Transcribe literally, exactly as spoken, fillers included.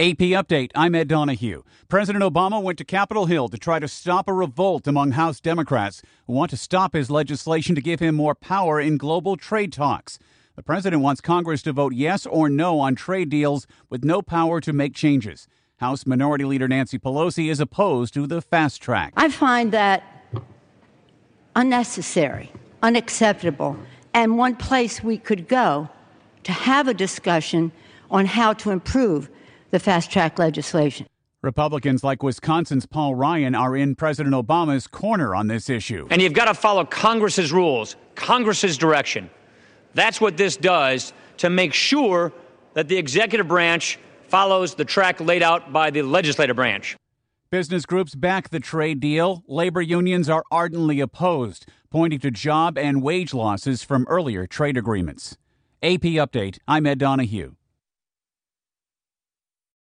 A P Update, I'm Ed Donahue. President Obama went to Capitol Hill to try to stop a revolt among House Democrats who want to stop his legislation to give him more power in global trade talks. The president wants Congress to vote yes or no on trade deals with no power to make changes. House Minority Leader Nancy Pelosi is opposed to the fast track. I find that unnecessary, unacceptable, and one place we could go to have a discussion on how to improve the fast-track legislation. Republicans like Wisconsin's Paul Ryan are in President Obama's corner on this issue. And you've got to follow Congress's rules, Congress's direction. That's what this does to make sure that the executive branch follows the track laid out by the legislative branch. Business groups back the trade deal. Labor unions are ardently opposed, pointing to job and wage losses from earlier trade agreements. A P Update, I'm Ed Donahue.